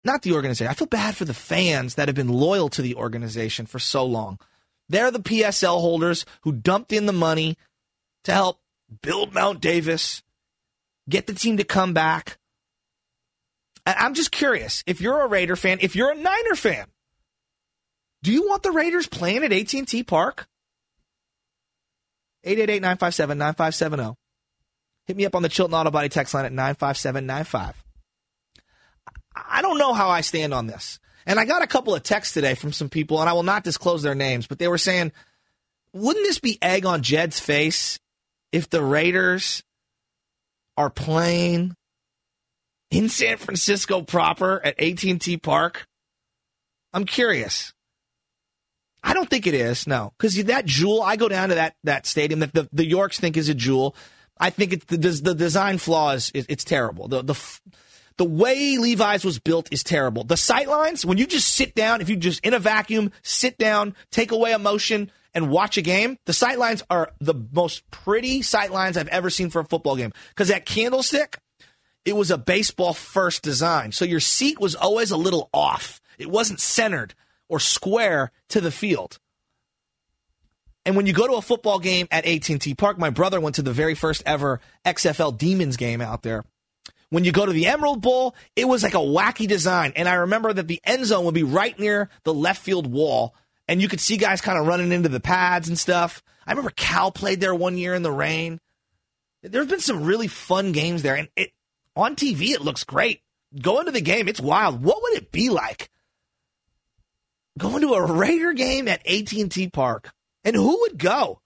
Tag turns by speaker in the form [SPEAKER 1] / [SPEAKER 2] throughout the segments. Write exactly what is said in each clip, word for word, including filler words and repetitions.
[SPEAKER 1] not the organization. I feel bad for the fans that have been loyal to the organization for so long. They're the P S L holders who dumped in the money to help build Mount Davis, get the team to come back. And I'm just curious, if you're a Raider fan, if you're a Niner fan, do you want the Raiders playing at A T and T Park? eight eight eight, nine five seven, nine five seven zero. Hit me up on the Chilton Auto Body text line at nine five seven nine five. I don't know how I stand on this. And I got a couple of texts today from some people, and I will not disclose their names, but they were saying, wouldn't this be egg on Jed's face if the Raiders are playing in San Francisco proper at A T and T Park? I'm curious. I don't think it is, no. Because that jewel, I go down to that that stadium that the, the Yorks think is a jewel. I think it's the, the design flaw is it, it's terrible. The, the the way Levi's was built is terrible. The sightlines, when you just sit down, if you just in a vacuum, sit down, take away emotion, and watch a game, the sightlines are the most pretty sightlines I've ever seen for a football game. Because that candlestick, it was a baseball-first design. So your seat was always a little off. It wasn't centered or square to the field. And when you go to a football game at A T and T Park, my brother went to the very first ever X F L Demons game out there. When you go to the Emerald Bowl, it was like a wacky design. And I remember that the end zone would be right near the left field wall, and you could see guys kind of running into the pads and stuff. I remember Cal played there one year in the rain. There have been some really fun games there, and it on T V, it looks great. Going to the game, it's wild. What would it be like going to a Raider game at A T and T Park? And who would go?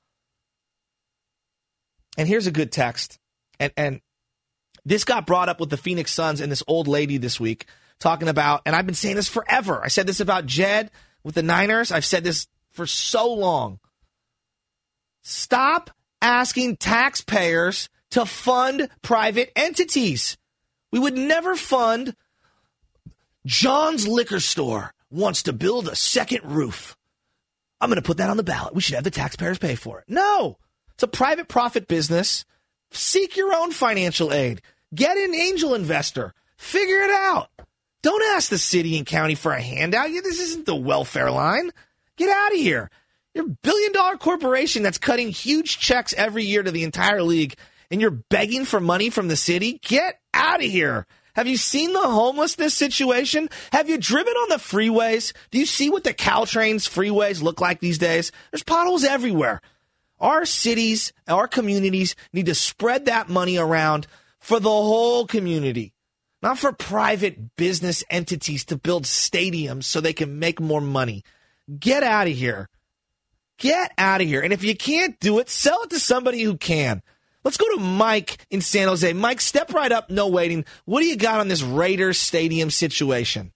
[SPEAKER 1] And here's a good text. And and this got brought up with the Phoenix Suns and this old lady this week talking about, and I've been saying this forever. I said this about Jed with the Niners. I've said this for so long. Stop asking taxpayers to fund private entities. We would never fund John's Liquor Store wants to build a second roof. I'm going to put that on the ballot. We should have the taxpayers pay for it. No, it's a private profit business. Seek your own financial aid. Get an angel investor. Figure it out. Don't ask the city and county for a handout. This isn't the welfare line. Get out of here. You're a billion-dollar corporation that's cutting huge checks every year to the entire league, and you're begging for money from the city? Get out of here. Have you seen the homelessness situation? Have you driven on the freeways? Do you see what the Caltrain's freeways look like these days? There's potholes everywhere. Our cities, our communities need to spread that money around for the whole community, not for private business entities to build stadiums so they can make more money. Get out of here. Get out of here. And if you can't do it, sell it to somebody who can. Let's go to Mike in San Jose. Mike, step right up, no waiting. What do you got on this Raiders stadium situation?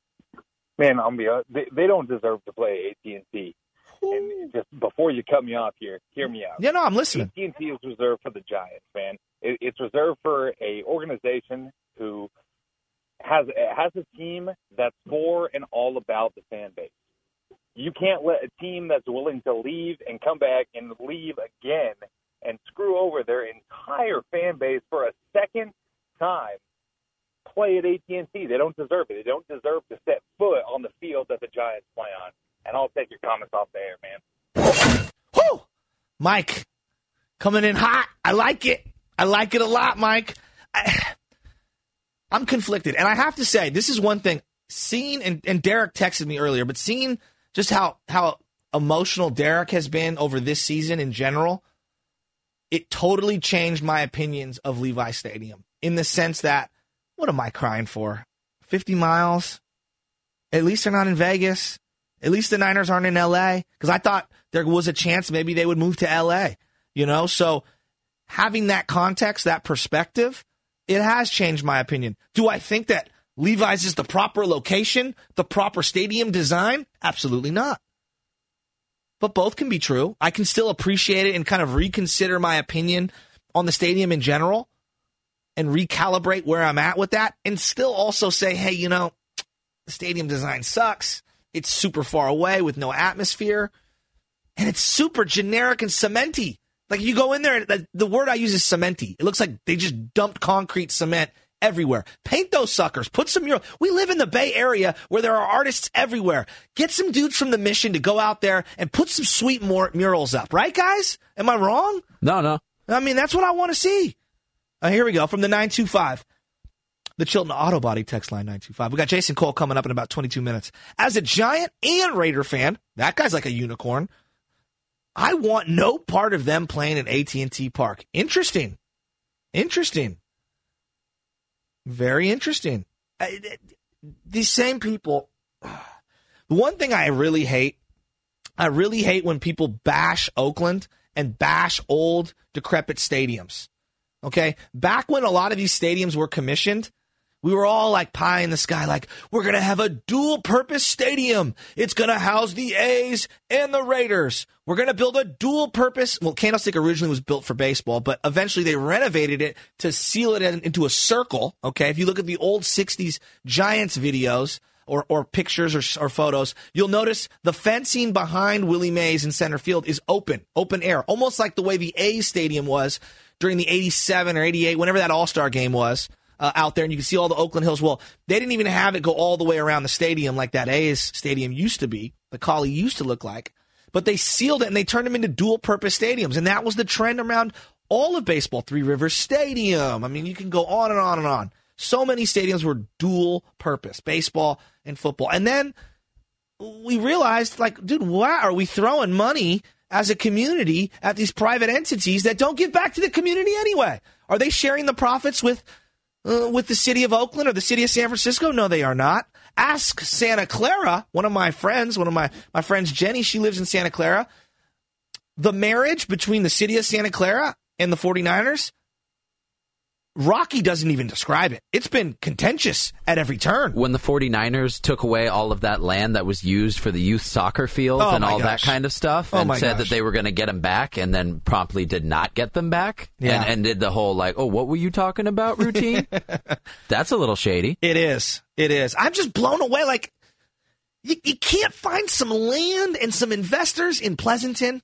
[SPEAKER 2] Man, I'll be honest, they, they don't deserve to play A T and T. And just before you cut me off here, hear me out.
[SPEAKER 1] Yeah, no, I'm listening.
[SPEAKER 2] A T and T is reserved for the Giants, man. It, it's reserved for a organization who has has a team that's for and all about the fan base. You can't let a team that's willing to leave and come back and leave again and screw over their entire fan base for a second time play at A T and T. They don't deserve it. They don't deserve to set foot on the field that the Giants play on. And I'll take your comments off the air, man.
[SPEAKER 1] Woo! Mike, coming in hot. I like it. I like it a lot, Mike. I, I'm conflicted. And I have to say, this is one thing. Seeing, and, and Derek texted me earlier, but seeing just how, how emotional Derek has been over this season in general, it totally changed my opinions of Levi Stadium in the sense that, what am I crying for? fifty miles? At least they're not in Vegas. At least the Niners aren't in L A, because I thought there was a chance maybe they would move to L A, you know? So having that context, that perspective, it has changed my opinion. Do I think that Levi's is the proper location, the proper stadium design? Absolutely not. But both can be true. I can still appreciate it and kind of reconsider my opinion on the stadium in general and recalibrate where I'm at with that and still also say, hey, you know, the stadium design sucks. It's super far away with no atmosphere. And it's super generic and cementy. Like you go in there, the, the word I use is cementy. It looks like they just dumped concrete cement everywhere. Paint those suckers. Put some mural. We live in the Bay Area where there are artists everywhere. Get some dudes from the Mission to go out there and put some sweet mur- murals up. Right, guys? Am I wrong?
[SPEAKER 3] No, no.
[SPEAKER 1] I mean, that's what I want to see. Uh, here we go. From the nine two five. The Chilton Auto Body text line nine two five. We got Jason Cole coming up in about twenty-two minutes. As a Giant and Raider fan, that guy's like a unicorn. I want no part of them playing at A T and T Park. Interesting. Interesting. Very interesting. I, these same people. The one thing I really hate, I really hate when people bash Oakland and bash old, decrepit stadiums. Okay? Back when a lot of these stadiums were commissioned, we were all like pie in the sky, like, we're going to have a dual-purpose stadium. It's going to house the A's and the Raiders. We're going to build a dual-purpose. Well, Candlestick originally was built for baseball, but eventually they renovated it to seal it in, into a circle. Okay, if you look at the old sixties Giants videos or, or pictures or, or photos, you'll notice the fencing behind Willie Mays in center field is open, open air, almost like the way the A's stadium was during the eighty-seven or eighty-eight, whenever that All-Star game was. Uh, out there, and you can see all the Oakland Hills. Well, they didn't even have it go all the way around the stadium like that A's stadium used to be, the Collie used to look like. But they sealed it, and they turned them into dual-purpose stadiums, and that was the trend around all of baseball. Three Rivers Stadium. I mean, you can go on and on and on. So many stadiums were dual-purpose, baseball and football. And then we realized, like, dude, why are we throwing money as a community at these private entities that don't give back to the community anyway? Are they sharing the profits with Uh, with the city of Oakland or the city of San Francisco? No, they are not. Ask Santa Clara, one of my friends, one of my, my friends, Jenny, she lives in Santa Clara. The marriage between the city of Santa Clara and the 49ers, Rocky doesn't even describe it. It's been contentious at every turn.
[SPEAKER 3] When the 49ers took away all of that land that was used for the youth soccer field
[SPEAKER 1] oh
[SPEAKER 3] and all
[SPEAKER 1] gosh.
[SPEAKER 3] that kind of stuff,
[SPEAKER 1] oh
[SPEAKER 3] and said
[SPEAKER 1] gosh.
[SPEAKER 3] that they were going to get them back, and then promptly did not get them back,
[SPEAKER 1] yeah.
[SPEAKER 3] and, and did the whole, like, oh, what were you talking about routine? That's a little shady.
[SPEAKER 1] It is. It is. I'm just blown away. Like, you, you can't find some land and some investors in Pleasanton,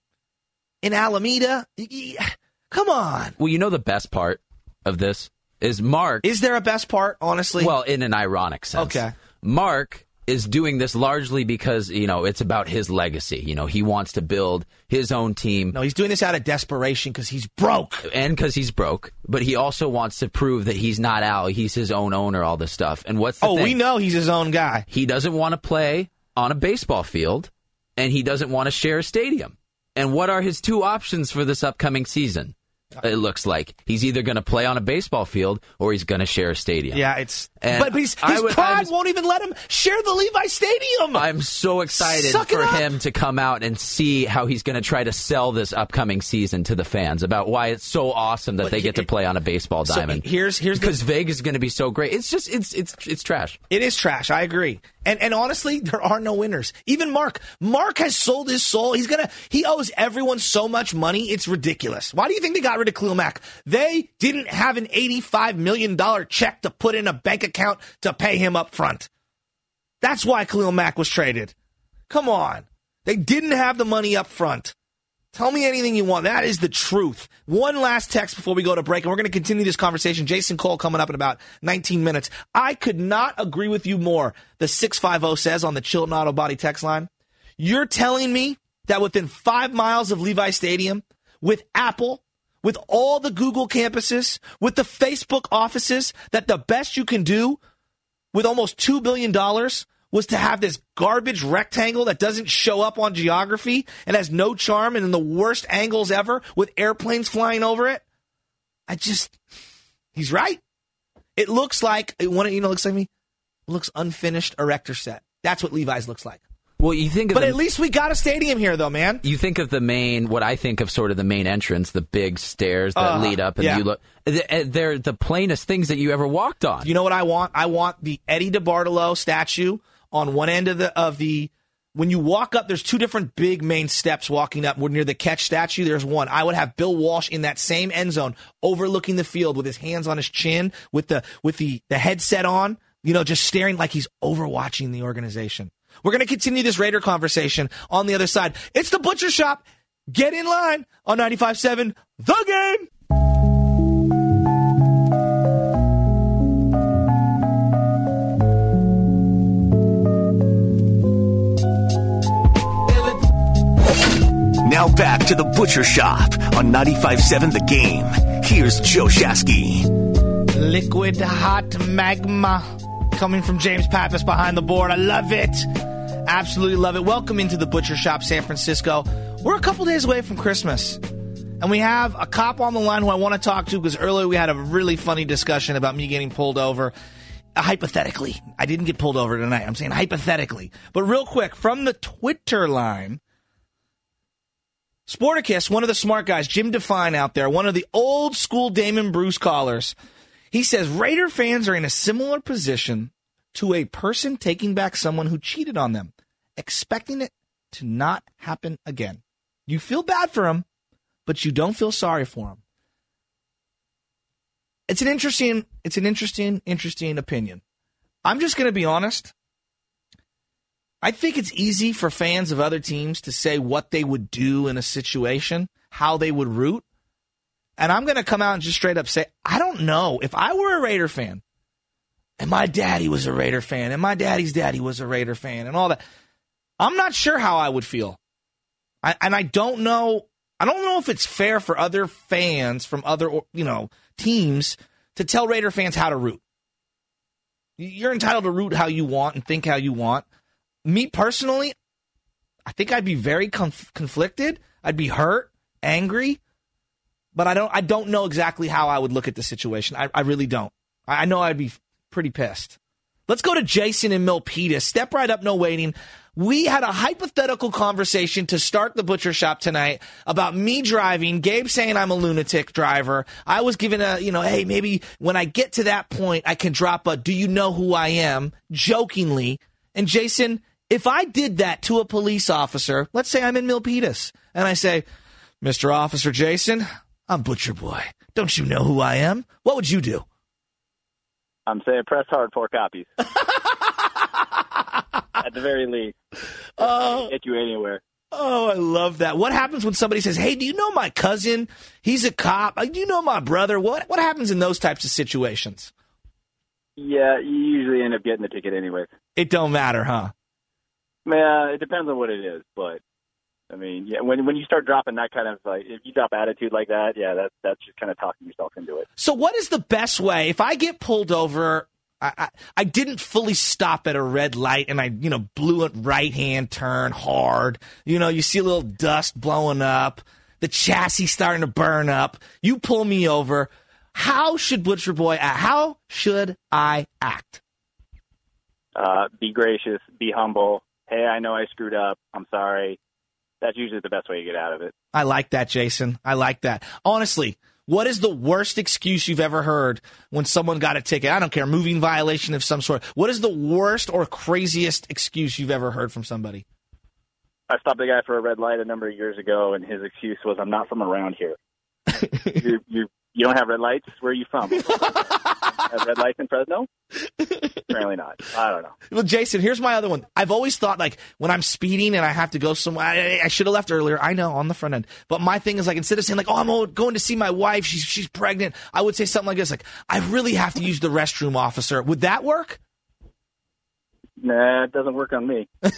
[SPEAKER 1] in Alameda. You, you, come on.
[SPEAKER 3] Well, you know the best part of this is Mark.
[SPEAKER 1] Is there a best part, honestly?
[SPEAKER 3] Well, in an ironic sense.
[SPEAKER 1] Okay.
[SPEAKER 3] Mark is doing this largely because, you know, it's about his legacy. You know, he wants to build his own team.
[SPEAKER 1] No, he's doing this out of desperation because he's broke.
[SPEAKER 3] And because he's broke. But he also wants to prove that he's not Al. He's his own owner, all this stuff. And what's the
[SPEAKER 1] Oh,
[SPEAKER 3] thing?
[SPEAKER 1] we know he's his own guy.
[SPEAKER 3] He doesn't want to play on a baseball field, and he doesn't want to share a stadium. And what are his two options for this upcoming season? It looks like he's either going to play on a baseball field or he's going to share a stadium.
[SPEAKER 1] Yeah, it's.
[SPEAKER 3] And
[SPEAKER 1] but his, his
[SPEAKER 3] would,
[SPEAKER 1] pride
[SPEAKER 3] was,
[SPEAKER 1] won't even let him share the Levi Stadium.
[SPEAKER 3] I'm so excited
[SPEAKER 1] Suck it
[SPEAKER 3] for
[SPEAKER 1] up.
[SPEAKER 3] him to come out and see how he's going to try to sell this upcoming season to the fans about why it's so awesome that
[SPEAKER 1] But
[SPEAKER 3] they
[SPEAKER 1] he-
[SPEAKER 3] get to play on a baseball
[SPEAKER 1] So
[SPEAKER 3] diamond.
[SPEAKER 1] here's here's the,
[SPEAKER 3] because Vegas is going to be so great. It's just it's it's it's trash.
[SPEAKER 1] it is trash. I agree. And and honestly, there are no winners. Even Mark. Mark has sold his soul. He's gonna. He owes everyone so much money. It's ridiculous. Why do you think they got rid of Khalil Mack? They didn't have an eighty-five million dollars check to put in a bank account to pay him up front. That's why Khalil Mack was traded. Come on. They didn't have the money up front. Tell me anything you want. That is the truth. One last text before we go to break, and we're going to continue this conversation. Jason Cole coming up in about nineteen minutes. I could not agree with you more, the six five zero says on the Chilton Auto Body text line. You're telling me that within five miles of Levi Stadium, with Apple, with all the Google campuses, with the Facebook offices, that the best you can do with almost two billion dollars was to have this garbage rectangle that doesn't show up on geography and has no charm and in the worst angles ever with airplanes flying over it? I just, he's right. It looks like, you know, it looks like me? It looks unfinished erector set. That's what Levi's looks like.
[SPEAKER 3] Well, you think of
[SPEAKER 1] But
[SPEAKER 3] the,
[SPEAKER 1] at least we got a stadium here, though, man.
[SPEAKER 3] you think of the main, what I think of sort of the main entrance, the big stairs that
[SPEAKER 1] Uh,
[SPEAKER 3] lead up, and
[SPEAKER 1] yeah.
[SPEAKER 3] you look. They're the plainest things that you ever walked on.
[SPEAKER 1] You know what I want? I want the Eddie DeBartolo statue on one end of the of the. When you walk up, there's two different big main steps walking up. We're near the catch statue. There's one. I would have Bill Walsh in that same end zone, overlooking the field with his hands on his chin, with the with the the headset on. You know, just staring like he's overwatching the organization. We're going to continue this Raider conversation on the other side. It's the Butcher Shop. Get in line on ninety-five point seven The Game.
[SPEAKER 4] Now back to the Butcher Shop on ninety-five point seven The Game. Here's Joe Shasky.
[SPEAKER 1] Liquid hot magma coming from James Pappas behind the board. I love it. Absolutely love it. Welcome into the Butcher Shop, San Francisco. We're a couple days away from Christmas. And we have a cop on the line who I want to talk to because earlier we had a really funny discussion about me getting pulled over. Uh, hypothetically. I didn't get pulled over tonight. I'm saying hypothetically. But real quick, from the Twitter line, Sporticus, one of the smart guys, Jim Define out there, one of the old school Damon Bruce callers, he says Raider fans are in a similar position to a person taking back someone who cheated on them, expecting it to not happen again. You feel bad for him, but you don't feel sorry for him. It's an interesting, it's an interesting, interesting opinion. I'm just going to be honest. I think it's easy for fans of other teams to say what they would do in a situation, how they would root. And I'm going to come out and just straight up say, I don't know. If I were a Raider fan, and my daddy was a Raider fan, and my daddy's daddy was a Raider fan, and all that, I'm not sure how I would feel. I, and I don't know. I don't know if it's fair for other fans from other, you know, teams to tell Raider fans how to root. You're entitled to root how you want and think how you want. Me personally, I think I'd be very conf- conflicted. I'd be hurt, angry, but I don't. I don't know exactly how I would look at the situation. I, I really don't. I, I know I'd be pretty pissed. Let's go to Jason in Milpitas. Step right up, no waiting. We had a hypothetical conversation to start the Butcher Shop tonight about me driving, Gabe saying I'm a lunatic driver. I was given a, you know, hey, maybe when I get to that point, I can drop a, do you know who I am, jokingly. And Jason, if I did that to a police officer, let's say I'm in Milpitas, and I say, Mister Officer Jason, I'm Butcher Boy. Don't you know who I am? What would you do?
[SPEAKER 5] I'm saying press hard, four copies. At the very least.
[SPEAKER 1] Oh,
[SPEAKER 5] get you anywhere.
[SPEAKER 1] Oh, I love that. What happens when somebody says, hey, do you know my cousin? He's a cop. Do you know my brother? What What happens in those types of situations?
[SPEAKER 5] Yeah, you usually end up getting the ticket anyway.
[SPEAKER 1] It don't matter, huh?
[SPEAKER 5] Man, it depends on what it is, but I mean, yeah, when when you start dropping that kind of, like, if you drop attitude like that, yeah, that's that's just kind of talking yourself into it.
[SPEAKER 1] So what is the best way? If I get pulled over, I, I, I didn't fully stop at a red light and I, you know, blew a right-hand turn hard. You know, you see a little dust blowing up, the chassis starting to burn up. You pull me over. How should Butcher Boy act? How should I act?
[SPEAKER 5] Uh, be gracious, be humble. Hey, I know I screwed up. I'm sorry. That's usually the best way to get out of it.
[SPEAKER 1] I like that, Jason. I like that. Honestly, what is the worst excuse you've ever heard when someone got a ticket? I don't care, moving violation of some sort. What is the worst or craziest excuse you've ever heard from somebody?
[SPEAKER 5] I stopped a guy for a red light a number of years ago, and his excuse was, I'm not from around here. you, you, you don't have red lights? Where are you from? Have red lights in Fresno? Apparently not. I don't know.
[SPEAKER 1] Well, Jason, here's my other one. I've always thought, like, when I'm speeding and I have to go somewhere, I, I should have left earlier. I know, on the front end. But my thing is, like, instead of saying, like, oh, I'm going to see my wife, she's she's pregnant, I would say something like this, like, I really have to use the restroom, officer. Would that work?
[SPEAKER 5] Nah, it doesn't work on me. and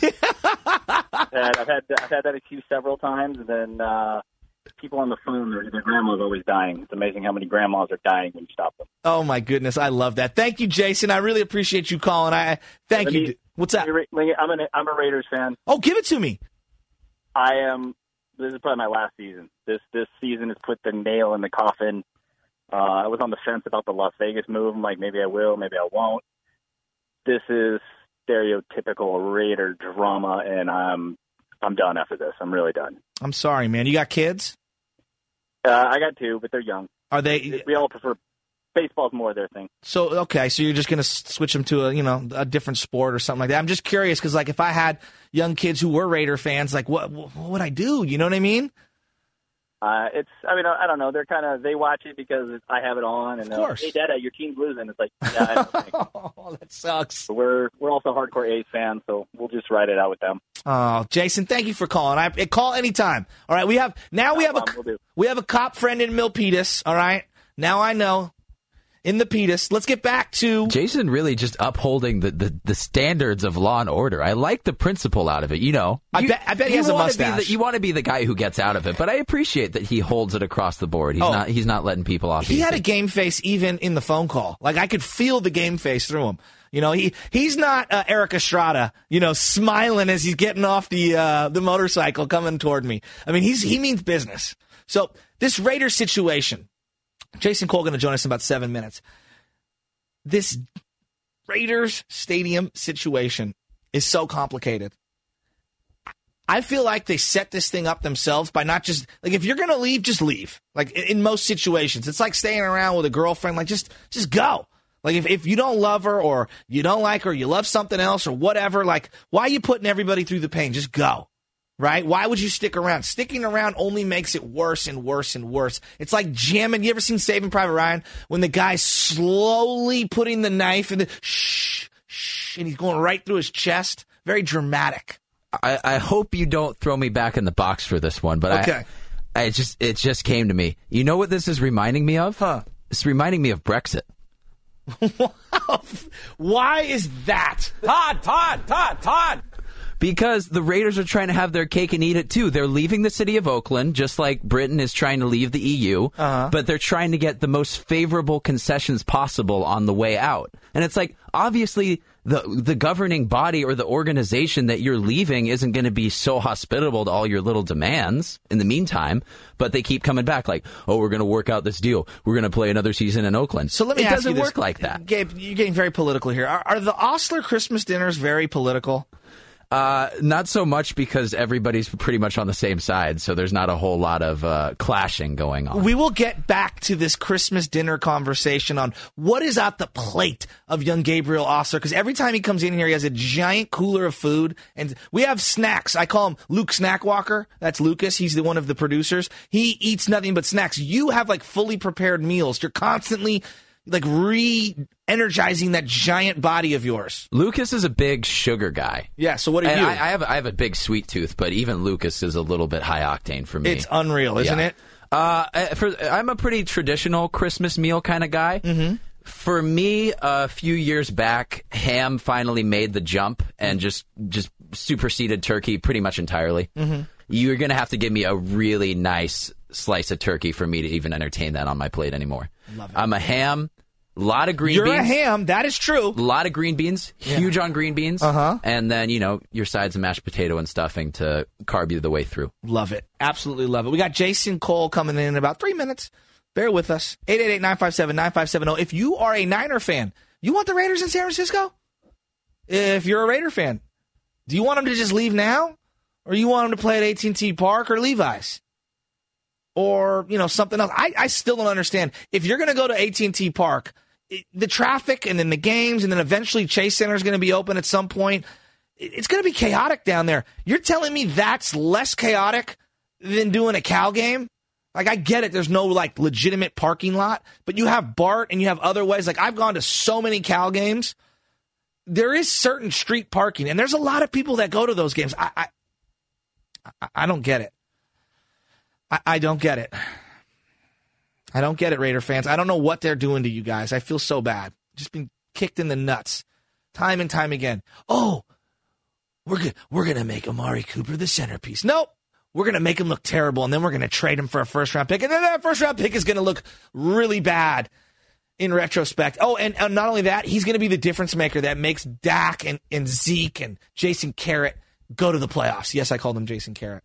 [SPEAKER 5] I've had I've had that excuse several times, and then uh, people on the phone, their, their grandma's always dying. It's amazing how many grandmas are dying when you stop them.
[SPEAKER 1] Oh, my goodness. I love that. Thank you, Jason. I really appreciate you calling. I Thank
[SPEAKER 5] Let
[SPEAKER 1] you.
[SPEAKER 5] Me,
[SPEAKER 1] What's that?
[SPEAKER 5] I'm, an, I'm a Raiders fan.
[SPEAKER 1] Oh, give it to me.
[SPEAKER 5] I am. This is probably my last season. This this season has put the nail in the coffin. Uh, I was on the fence about the Las Vegas move. I'm like, maybe I will, maybe I won't. This is stereotypical Raider drama, and I'm I'm done after this. I'm really done.
[SPEAKER 1] I'm sorry, man. You got kids?
[SPEAKER 5] Uh, I got two, but they're young.
[SPEAKER 1] Are they?
[SPEAKER 5] We all prefer baseball's more their thing.
[SPEAKER 1] So okay, so you're just gonna switch them to a you know a different sport or something like that. I'm just curious because like if I had young kids who were Raider fans, like what what would I do? You know what I mean?
[SPEAKER 5] Uh, it's, I mean, I don't know. They're kind of, they watch it because I have it on. And
[SPEAKER 1] of course.
[SPEAKER 5] Hey, Dada, your team's losing. It's like, yeah, I know.
[SPEAKER 1] Oh, that sucks.
[SPEAKER 5] But we're, we're also hardcore A's fans, so we'll just ride it out with them.
[SPEAKER 1] Oh, Jason, thank you for calling. I call anytime. All right. We have, now we have a,
[SPEAKER 5] we'll
[SPEAKER 1] we have a cop friend in Milpitas. All right. Now I know in the Peters. Let's get back to
[SPEAKER 3] Jason really just upholding the, the, the standards of Law and Order. I like the principle out of it. You know,
[SPEAKER 1] I
[SPEAKER 3] you,
[SPEAKER 1] bet I bet he has a mustache.
[SPEAKER 3] The, you want to be the guy who gets out of it, but I appreciate that he holds it across the board. He's
[SPEAKER 1] Oh.
[SPEAKER 3] not he's not letting people off
[SPEAKER 1] He
[SPEAKER 3] easy.
[SPEAKER 1] had a game face even in the phone call. Like, I could feel the game face through him. You know, he he's not uh, Eric Estrada, you know, smiling as he's getting off the uh, the motorcycle coming toward me. I mean, he's he means business. So this Raiders situation, Jason Cole going to join us in about seven minutes. This Raiders stadium situation is so complicated. I feel like they set this thing up themselves by not just, like, if you're going to leave, just leave. Like, in most situations, it's like staying around with a girlfriend. Like, just, just go. Like, if, if you don't love her or you don't like her, or you love something else or whatever, like, why are you putting everybody through the pain? Just go. Right? Why would you stick around? Sticking around only makes it worse and worse and worse. It's like jamming. You ever seen Saving Private Ryan? When the guy's slowly putting the knife in the shh, shh, and he's going right through his chest. Very dramatic.
[SPEAKER 3] I, I hope you don't throw me back in the box for this one, but
[SPEAKER 1] Okay.
[SPEAKER 3] I, I just it just came to me. You know what this is reminding me of?
[SPEAKER 1] Huh.
[SPEAKER 3] It's reminding me of Brexit.
[SPEAKER 1] Why is that?
[SPEAKER 6] Todd, Todd, Todd, Todd.
[SPEAKER 3] Because the Raiders are trying to have their cake and eat it, too. They're leaving the city of Oakland, just like Britain is trying to leave the E U.
[SPEAKER 1] Uh-huh.
[SPEAKER 3] But they're trying to get the most favorable concessions possible on the way out. And it's like, obviously, the the governing body or the organization that you're leaving isn't going to be so hospitable to all your little demands in the meantime. But they keep coming back like, oh, we're going to work out this deal. We're going to play another season in Oakland.
[SPEAKER 1] So let me
[SPEAKER 3] it
[SPEAKER 1] ask
[SPEAKER 3] doesn't
[SPEAKER 1] you this.
[SPEAKER 3] work like that.
[SPEAKER 1] Gabe, you're getting very political here. Are, are the Osler Christmas dinners very political?
[SPEAKER 3] Uh, not so much because everybody's pretty much on the same side, so there's not a whole lot of uh, clashing going on.
[SPEAKER 1] We will get back to this Christmas dinner conversation on what is at the plate of young Gabriel Osler, because every time he comes in here, he has a giant cooler of food, and we have snacks. I call him Luke Snackwalker. That's Lucas. He's the one of the producers. He eats nothing but snacks. You have like fully prepared meals. You're constantly like re-energizing that giant body of yours.
[SPEAKER 3] Lucas is a big sugar guy.
[SPEAKER 1] Yeah, so what are
[SPEAKER 3] And
[SPEAKER 1] you?
[SPEAKER 3] I, I have I have a big sweet tooth, but even Lucas is a little bit high octane for me.
[SPEAKER 1] It's unreal, isn't
[SPEAKER 3] Yeah.
[SPEAKER 1] it?
[SPEAKER 3] Uh, for, I'm a pretty traditional Christmas meal kind of guy. Mm-hmm. For me, a few years back, ham finally made the jump and just just superseded turkey pretty much entirely. Mm-hmm. You're going to have to give me a really nice slice of turkey for me to even entertain that on my plate anymore.
[SPEAKER 1] Love it.
[SPEAKER 3] I'm a ham, a lot of green
[SPEAKER 1] You're
[SPEAKER 3] beans.
[SPEAKER 1] a ham. That is true.
[SPEAKER 3] A lot of green beans, huge on green beans.
[SPEAKER 1] Uh-huh.
[SPEAKER 3] And then, you know, your sides of mashed potato and stuffing to carb you the way through.
[SPEAKER 1] Love it. Absolutely love it. We got Jason Cole coming in in about three minutes. Bear with us. eight eight eight, nine five seven, nine five seven zero. If you are a Niner fan, you want the Raiders in San Francisco? If you're a Raider fan, do you want them to just leave now? Or you want them to play at A T and T Park or Levi's? Or, you know, something else? I, I still don't understand. If you're going to go to A T and T Park, it, the traffic and then the games and then eventually Chase Center is going to be open at some point. It, it's going to be chaotic down there. You're telling me that's less chaotic than doing a Cal game? Like, I get it. There's no, like, legitimate parking lot. But you have BART and you have other ways. Like, I've gone to so many Cal games. There is certain street parking. And there's a lot of people that go to those games. I I, I, I don't get it. I, I don't get it. I don't get it, Raider fans. I don't know what they're doing to you guys. I feel so bad. Just been kicked in the nuts time and time again. Oh, we're go- we're going to make Amari Cooper the centerpiece. Nope. We're going to make him look terrible, and then we're going to trade him for a first-round pick, and then that first-round pick is going to look really bad in retrospect. Oh, and, and not only that, he's going to be the difference maker that makes Dak and, and Zeke and Jason Garrett go to the playoffs. Yes, I called him Jason Garrett.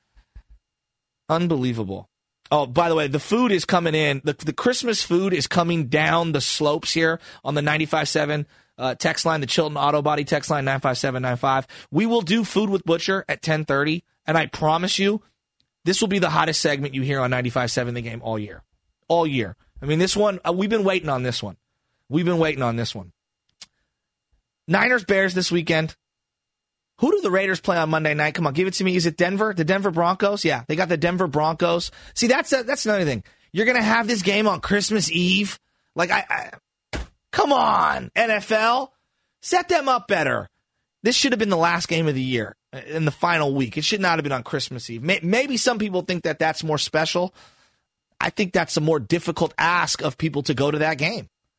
[SPEAKER 1] Unbelievable. Oh, by the way, the food is coming in. The, the Christmas food is coming down the slopes here on the ninety-five seven uh, text line, the Chilton Auto Body text line, nine five seven nine five. We will do Food with Butcher at ten thirty, and I promise you, this will be the hottest segment you hear on ninety-five seven The Game all year. All year. I mean, this one, uh, we've been waiting on this one. We've been waiting on this one. Niners, Bears this weekend. Who do the Raiders play on Monday night? Come on, give it to me. Is it Denver? The Denver Broncos? Yeah, they got the Denver Broncos. See, that's a, that's another thing. You're going to have this game on Christmas Eve? Like, I, I, come on, N F L. Set them up better. This should have been the last game of the year in the final week. It should not have been on Christmas Eve. Maybe some people think that that's more special. I think that's a more difficult ask of people to go to that game.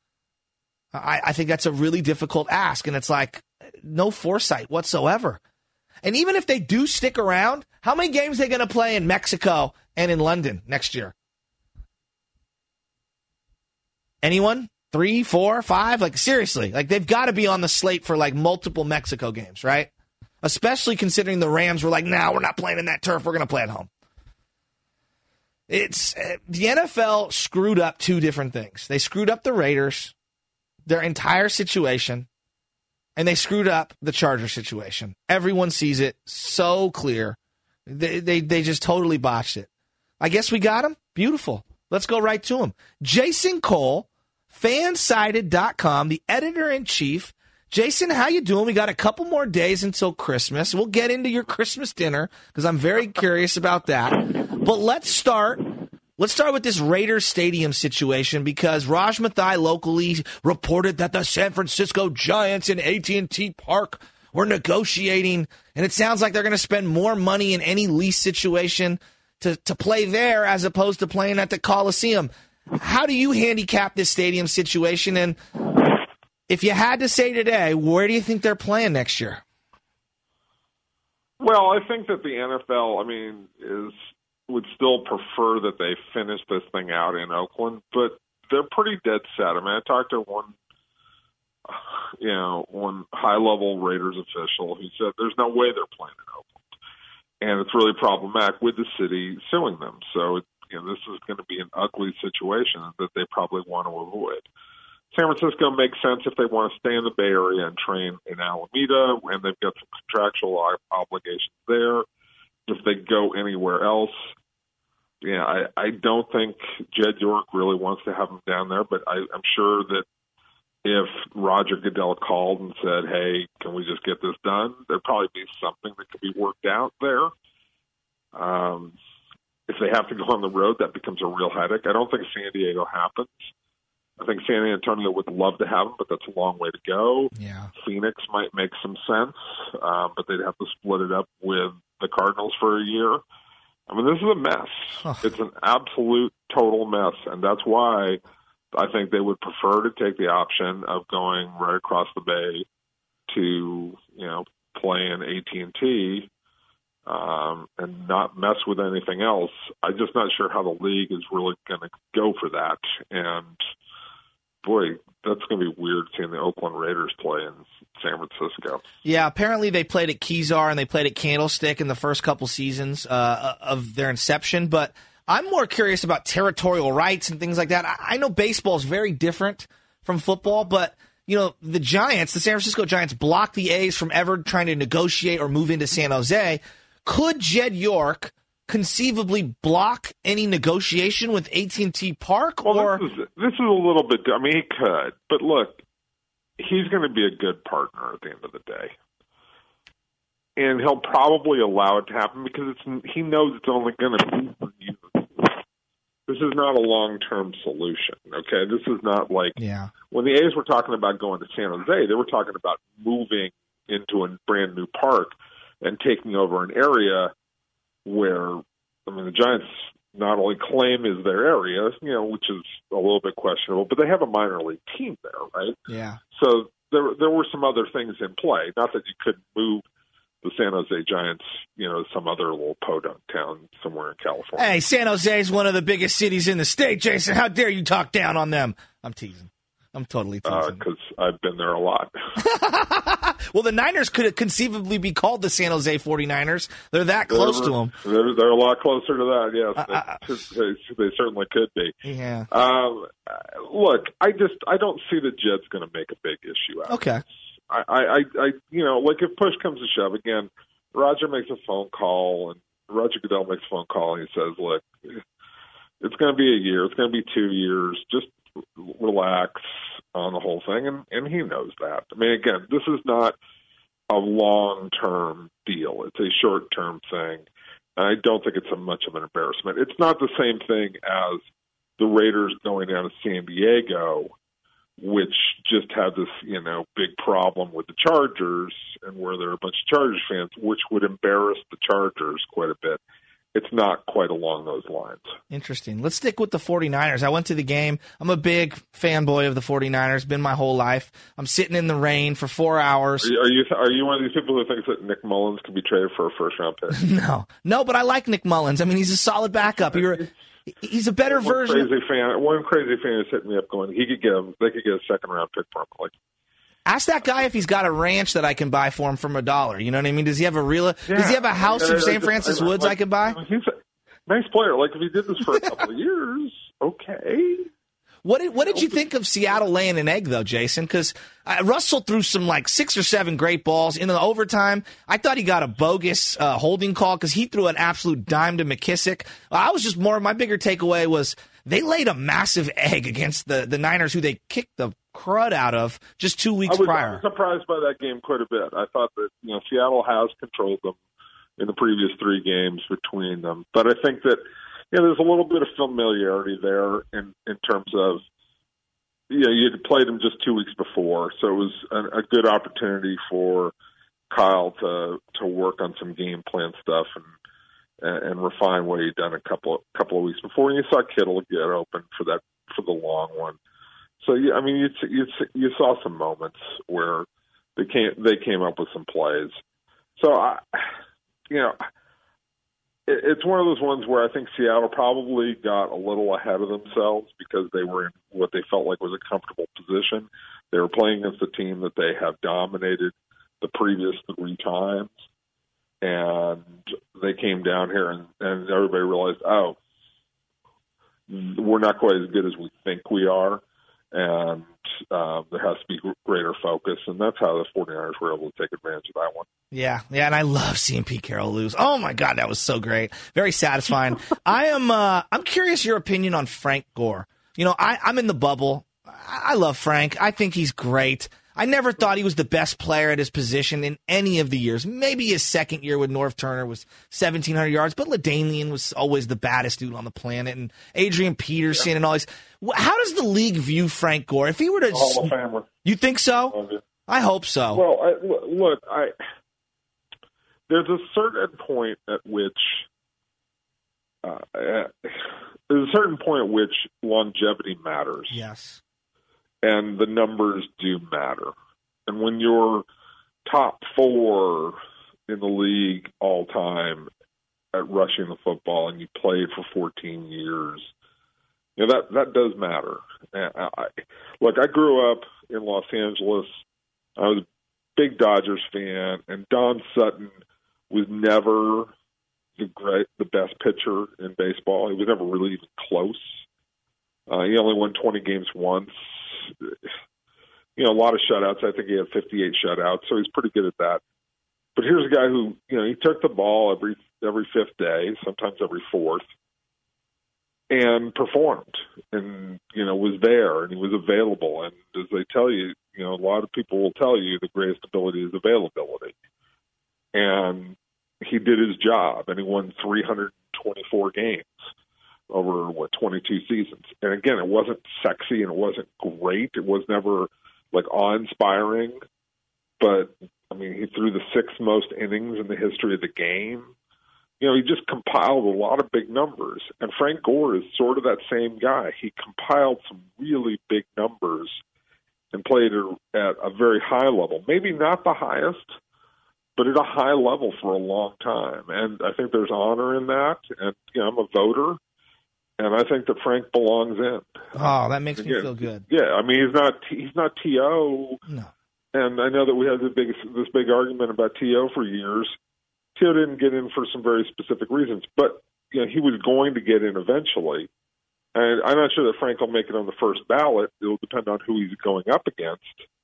[SPEAKER 1] I, I think that's a really difficult ask, and it's like no foresight whatsoever. And even if they do stick around, how many games are they going to play in Mexico and in London next year? Anyone? Three, four, five? Like, seriously. Like, they've got to be on the slate for, like, multiple Mexico games, right? Especially considering the Rams were like, nah, we're not playing in that turf. We're going to play at home. It's uh, the N F L screwed up two different things. They screwed up the Raiders, their entire situation, and they screwed up the Charger situation. Everyone sees it so clear. They, they, they just totally botched it. I guess we got him. Beautiful. Let's go right to him. Jason Cole, fansided dot com, the editor-in-chief. Jason, how you doing? We got a couple more days until Christmas. We'll get into your Christmas dinner because I'm very curious about that. But let's start. Let's start with this Raiders Stadium situation because Raj Mathai locally reported that the San Francisco Giants in A T and T Park were negotiating, and it sounds like they're going to spend more money in any lease situation to, to play there as opposed to playing at the Coliseum. How do you handicap this stadium situation? And if you had to say today, where do you think they're playing next year?
[SPEAKER 7] Well, I think that the N F L, I mean, is would still prefer that they finish this thing out in Oakland, but they're pretty dead set. I mean, I talked to one, you know, one high-level Raiders official who said there's no way they're playing in Oakland, and it's really problematic with the city suing them. So, it, you know, this is going to be an ugly situation that they probably want to avoid. San Francisco makes sense if they want to stay in the Bay Area and train in Alameda, and they've got some contractual obligations there. If they go anywhere else, yeah, I, I don't think Jed York really wants to have them down there, but I, I'm sure that if Roger Goodell called and said, hey, can we just get this done, there'd probably be something that could be worked out there. Um, if they have to go on the road, that becomes a real headache. I don't think San Diego happens. I think San Antonio would love to have them, but that's a long way to go.
[SPEAKER 1] Yeah.
[SPEAKER 7] Phoenix might make some sense, um, but they'd have to split it up with the Cardinals for a year. I mean, this is a mess. Huh. It's an absolute total mess, and that's why I think they would prefer to take the option of going right across the bay to, you know, play in A T and T um, and not mess with anything else. I'm just not sure how the league is really going to go for that, and boy, that's going to be weird seeing the Oakland Raiders play in San Francisco.
[SPEAKER 1] Yeah, apparently they played at Kezar and they played at Candlestick in the first couple seasons uh, of their inception. But I'm more curious about territorial rights and things like that. I, I know baseball is very different from football, but you know the Giants, the San Francisco Giants, blocked the A's from ever trying to negotiate or move into San Jose. Could Jed York conceivably block any negotiation with A T and T Park?
[SPEAKER 7] Well,
[SPEAKER 1] or
[SPEAKER 7] this is, this is a little bit, I mean, he could, but look, he's going to be a good partner at the end of the day. And he'll probably allow it to happen because it's he knows it's only going to be for years. This is not a long-term solution, okay? This is not like
[SPEAKER 1] yeah.
[SPEAKER 7] when the A's were talking about going to San Jose, they were talking about moving into a brand new park and taking over an area where, I mean, the Giants not only claim is their area, you know, which is a little bit questionable, but they have a minor league team there, right?
[SPEAKER 1] Yeah.
[SPEAKER 7] So there there were some other things in play. Not that you couldn't move the San Jose Giants, you know, some other little podunk town somewhere in California.
[SPEAKER 1] Hey, San Jose is one of the biggest cities in the state, Jason. How dare you talk down on them? I'm teasing. I'm totally teasing.
[SPEAKER 7] Because uh, I've been there a lot.
[SPEAKER 1] Well, the Niners could conceivably be called the San Jose forty-niners. They're that close
[SPEAKER 7] they're,
[SPEAKER 1] to them.
[SPEAKER 7] They're, they're a lot closer to that, yes.
[SPEAKER 1] Uh,
[SPEAKER 7] they, they, they certainly could be.
[SPEAKER 1] Yeah.
[SPEAKER 7] Um, look, I just I don't see that Jed's going to make a big issue out
[SPEAKER 1] okay.
[SPEAKER 7] of this. I, I, I, you know, like if push comes to shove, again, Roger makes a phone call, and Roger Goodell makes a phone call, and he says, look, it's going to be a year. It's going to be two years. Just relax on the whole thing, and, and he knows that. I mean, again, this is not a long-term deal. It's a short-term thing. And I don't think it's a much of an embarrassment. It's not the same thing as the Raiders going down to San Diego, which just had this, you know, big problem with the Chargers, and where there are a bunch of Chargers fans, which would embarrass the Chargers quite a bit. it's not quite along those lines.
[SPEAKER 1] Interesting. Let's stick with the 49ers. I went to the game. I'm a big fanboy of the 49ers, been my whole life. I'm sitting in the rain for four hours.
[SPEAKER 7] Are you, are you, are you one of these people who thinks that Nick Mullins can be traded for a first-round pick?
[SPEAKER 1] No. No, but I like Nick Mullins. I mean, he's a solid backup. He re- he's a better
[SPEAKER 7] one
[SPEAKER 1] version.
[SPEAKER 7] Crazy fan, one crazy fan is hitting me up going, he could get him, they could get a second-round pick for him. Like,
[SPEAKER 1] ask that guy if he's got a ranch that I can buy for him from a dollar. You know what I mean? Does he have a real?
[SPEAKER 7] Yeah.
[SPEAKER 1] Does he have a house
[SPEAKER 7] Yeah,
[SPEAKER 1] in Saint
[SPEAKER 7] just,
[SPEAKER 1] Francis
[SPEAKER 7] I,
[SPEAKER 1] Woods
[SPEAKER 7] like,
[SPEAKER 1] I could buy?
[SPEAKER 7] He's a nice player. Like, if he did this for a couple of years, okay.
[SPEAKER 1] What did What did you think of Seattle laying an egg, though, Jason? Because uh, Russell threw some like six or seven great balls in the overtime. I thought he got a bogus uh, holding call because he threw an absolute dime to McKissick. I was just more. My bigger takeaway was they laid a massive egg against the the Niners, who they kicked the crud out of just two weeks
[SPEAKER 7] I was,
[SPEAKER 1] prior.
[SPEAKER 7] I was surprised by that game quite a bit. I thought that you know Seattle has controlled them in the previous three games between them, but I think that you know there's a little bit of familiarity there in in terms of you know you had played them just two weeks before, so it was a, a good opportunity for Kyle to to work on some game plan stuff and and, and refine what he'd done a couple couple of weeks before. And you saw Kittle get open for that for the long one. So yeah, I mean, you you you saw some moments where they came they came up with some plays. So I, you know, it, it's one of those ones where I think Seattle probably got a little ahead of themselves because they were in what they felt like was a comfortable position. They were playing against a team that they have dominated the previous three times, and they came down here and, and everybody realized, oh, we're not quite as good as we think we are. And uh, there has to be greater focus, and that's how the 49ers were able to take advantage of that one.
[SPEAKER 1] Yeah, yeah, and I love seeing Pete Carroll lose. Oh my God, that was so great, very satisfying. I am, uh, I'm curious your opinion on Frank Gore. You know, I, I'm in the bubble. I, I love Frank. I think he's great. I never thought he was the best player at his position in any of the years. Maybe his second year with North Turner was seventeen hundred yards, but LaDainian was always the baddest dude on the planet, and Adrian Peterson yeah. and all these. How does the league view Frank Gore? If he were to,
[SPEAKER 7] Hall of Famer.
[SPEAKER 1] You think so? I hope so.
[SPEAKER 7] Well, I, look, I there's a certain point at which uh, there's a certain point at which longevity matters.
[SPEAKER 1] Yes.
[SPEAKER 7] And the numbers do matter. And when you're top four in the league all time at rushing the football and you played for fourteen years, you know, that, that does matter. I, I, look, I grew up in Los Angeles. I was a big Dodgers fan, and Don Sutton was never the great, the best pitcher in baseball. He was never really even close. Uh, he only won twenty games once. You know, a lot of shutouts. I think he had fifty-eight shutouts, so he's pretty good at that. But here's a guy who, you know, he took the ball every every fifth day, sometimes every fourth, and performed, and you know, was there, and he was available. And as they tell you, you know, a lot of people will tell you the greatest ability is availability. And he did his job, and he won three hundred twenty-four games over, what, twenty-two seasons. And again, it wasn't sexy and it wasn't great. It was never, like, awe-inspiring. But, I mean, he threw the sixth most innings in the history of the game. You know, he just compiled a lot of big numbers. And Frank Gore is sort of that same guy. He compiled some really big numbers and played at a very high level. Maybe not the highest, but at a high level for a long time. And I think there's honor in that. And, you know, I'm a voter. And I think that Frank belongs in.
[SPEAKER 1] Oh, that makes
[SPEAKER 7] Again,
[SPEAKER 1] me feel good.
[SPEAKER 7] Yeah, I mean, he's not he's not T O.
[SPEAKER 1] No.
[SPEAKER 7] And I know that we had this big this big argument about T O for years. T O didn't get in for some very specific reasons, but you know, he was going to get in eventually. And I'm not sure that Frank will make it on the first ballot. It will depend on who he's going up against.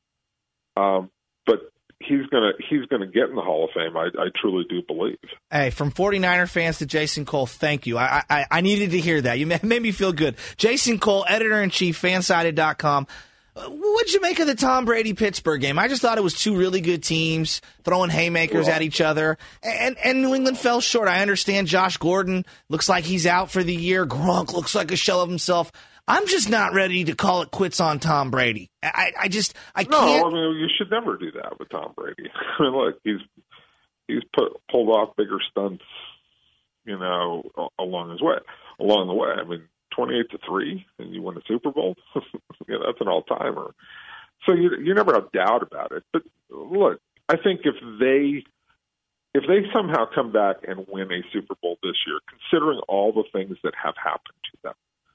[SPEAKER 7] Um, but he's gonna he's gonna get in the Hall of Fame. I, I truly do believe.
[SPEAKER 1] Hey, from 49er fans to Jason Cole, thank you. I I, I needed to hear that. You made me feel good. Jason Cole, editor-in-chief, fansided dot com. What'd you make of the Tom Brady Pittsburgh game? I just thought it was two really good teams throwing haymakers
[SPEAKER 7] well,
[SPEAKER 1] at each other, and and New England fell short. I understand Josh Gordon looks like he's out for the year. Gronk looks like a shell of himself. I'm just not ready to call it quits on Tom Brady. I, I just I
[SPEAKER 7] no,
[SPEAKER 1] can't.
[SPEAKER 7] No, I mean you should never do that with Tom Brady. I mean, look, he's he's put, pulled off bigger stunts you know, along his way, along the way. I mean, twenty-eight to three, and you win a Super Bowl. Yeah, that's an all-timer. So you you never have doubt about it. But look, I think if they if they somehow come back and win a Super Bowl this year, considering all the things that have happened to them,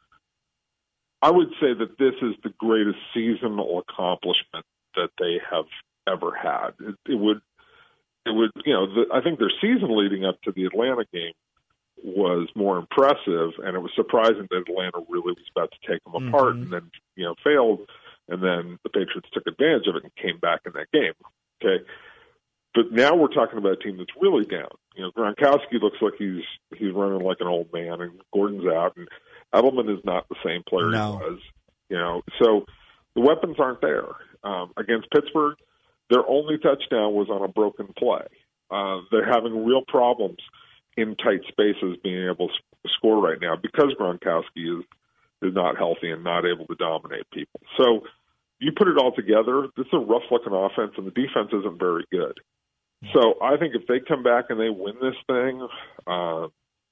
[SPEAKER 7] I would say that this is the greatest seasonal accomplishment that they have ever had. It, it would, it would, you know, the, I think their season leading up to the Atlanta game was more impressive, and it was surprising that Atlanta really was about to take them mm-hmm. apart, and then, you know, failed, and then the Patriots took advantage of it and came back in that game. Okay, but now we're talking about a team that's really down. You know, Gronkowski looks like he's he's running like an old man, and Gordon's out, and Edelman is not the same player
[SPEAKER 1] no.
[SPEAKER 7] he was. You know, so the weapons aren't there. Um, against Pittsburgh, their only touchdown was on a broken play. Uh, they're having real problems in tight spaces being able to score right now because Gronkowski is is not healthy and not able to dominate people. So you put it all together, this is a rough-looking offense, and the defense isn't very good. So I think if they come back and they win this thing, uh,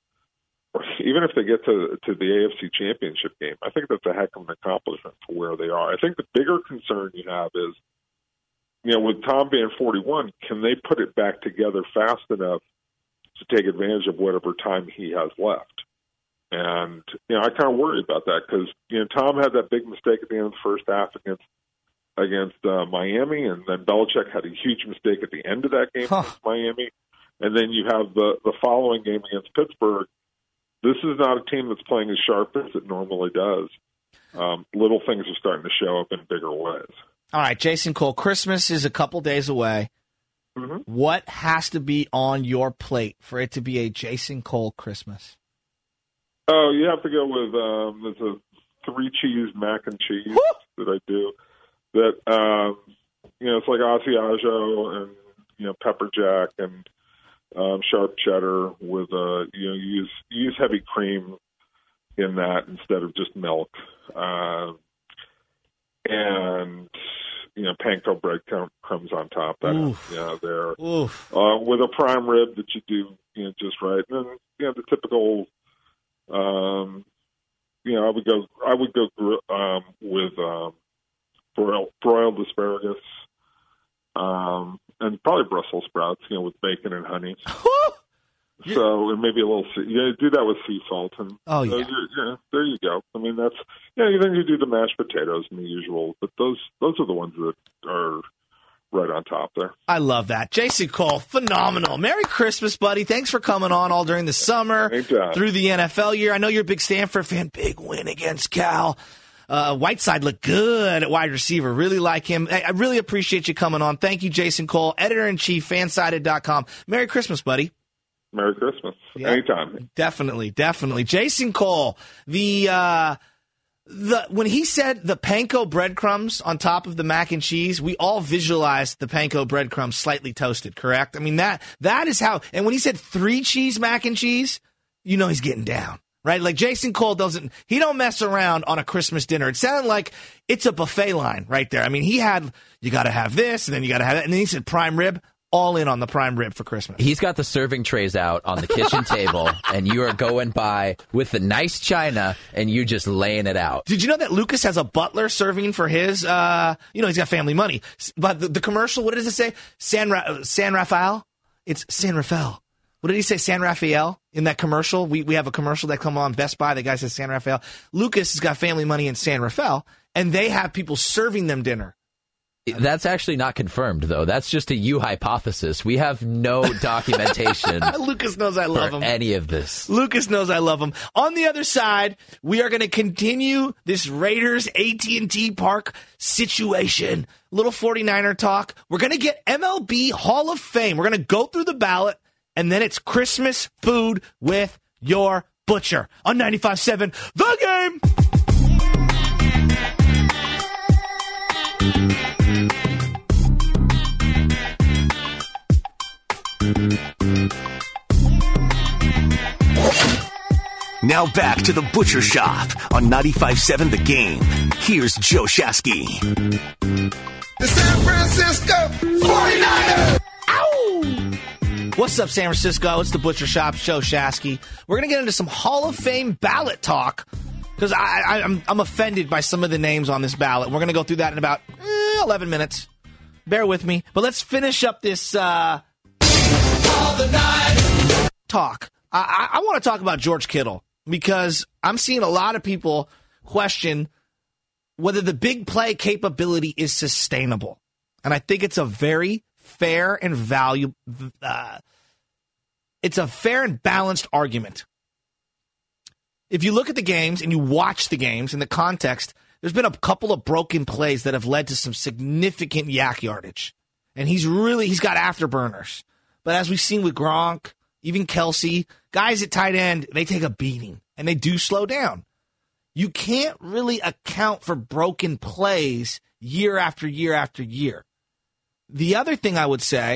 [SPEAKER 7] or even if they get to to the A F C Championship game, I think that's a heck of an accomplishment for where they are. I think the bigger concern you have is, you know, with Tom being forty-one, can they put it back together fast enough to take advantage of whatever time he has left? And, you know, I kind of worry about that because, you know, Tom had that big mistake at the end of the first half against against uh, Miami, and then Belichick had a huge mistake at the end of that game huh. against Miami. And then you have the, the following game against Pittsburgh. This is not a team that's playing as sharp as it normally does. Um, little things are starting to show up in bigger ways.
[SPEAKER 1] All right, Jason Cole, Christmas is a couple days away. Mm-hmm. What has to be on your plate for it to be a Jason Cole Christmas?
[SPEAKER 7] Oh, you have to go with um, there's a three cheese mac and cheese Woo! that I do. That um, you know, it's like Asiago and you know pepper jack and um, sharp cheddar with uh, you know use use heavy cream in that instead of just milk, uh, and you know panko bread crumbs on top. That Oof. you know there uh, with a prime rib that you do you know just right, and then you know the typical. Um, you know, I would go. I would go um, with um, broiled, broiled asparagus, um, and probably Brussels sprouts. You know, with bacon and honey. So, and maybe a little. Yeah, do that with sea salt, and
[SPEAKER 1] oh yeah,
[SPEAKER 7] uh, yeah, there you go. I mean, that's yeah. Then you do the mashed potatoes and the usual, but those those are the ones that are right on top there.
[SPEAKER 1] I love that. Jason Cole, phenomenal. Merry Christmas, buddy. Thanks for coming on all during the summer,
[SPEAKER 7] Anytime.
[SPEAKER 1] through the N F L year. I know you're a big Stanford fan. Big win against Cal. Uh, Whiteside looked good at wide receiver. Really like him. I, I really appreciate you coming on. Thank you, Jason Cole, editor-in-chief, fansided dot com. Merry Christmas, buddy.
[SPEAKER 7] Merry Christmas. Yeah, anytime.
[SPEAKER 1] Definitely, definitely. Jason Cole, the... Uh, The when he said the panko breadcrumbs on top of the mac and cheese, we all visualized the panko breadcrumbs slightly toasted, correct? I mean, that that is how, and when he said three cheese mac and cheese, you know he's getting down, right? Like Jason Cole doesn't, he don't mess around on a Christmas dinner. It sounded like it's a buffet line right there. I mean, he had, you got to have this, and then you got to have that, and then he said prime rib. All in on the prime rib for Christmas.
[SPEAKER 3] He's got the serving trays out on the kitchen table, and you are going by with the nice china, and you just laying it out.
[SPEAKER 1] Did you know that Lucas has a butler serving for his, uh, you know, he's got family money. But the, the commercial, what does it say? San, Ra- San Rafael? It's San Rafael. What did he say, San Rafael? In that commercial? We we have a commercial that come on Best Buy. The guy says San Rafael. Lucas has got family money in San Rafael, and they have people serving them dinner.
[SPEAKER 3] That's actually not confirmed, though. That's just a you hypothesis. We have no documentation.
[SPEAKER 1] Lucas knows I love
[SPEAKER 3] for
[SPEAKER 1] him.
[SPEAKER 3] Any of this.
[SPEAKER 1] Lucas knows I love him. On the other side, we are going to continue this Raiders A T and T Park situation. Little forty-niner talk. We're going to get M L B Hall of Fame. We're going to go through the ballot, and then it's Christmas food with your butcher on ninety-five point seven The Game.
[SPEAKER 4] Now back to the Butcher Shop on ninety-five point seven The Game. Here's Joe Shasky.
[SPEAKER 8] The San Francisco forty-niners!
[SPEAKER 1] Ow! What's up, San Francisco? It's the Butcher Shop, Joe Shasky. We're going to get into some Hall of Fame ballot talk because I, I, I'm, I'm offended by some of the names on this ballot. We're going to go through that in about eh, eleven minutes. Bear with me. But let's finish up this uh, talk. I, I, I want to talk about George Kittle because I'm seeing a lot of people question whether the big play capability is sustainable. And I think it's a very fair and value. Uh, it's a fair and balanced argument. If you look at the games and you watch the games in the context, there's been a couple of broken plays that have led to some significant yak yardage. And he's really, he's got afterburners. But as we've seen with Gronk, even Kelsey, guys at tight end, they take a beating and they do slow down. You can't really account for broken plays year after year after year. The other thing I would say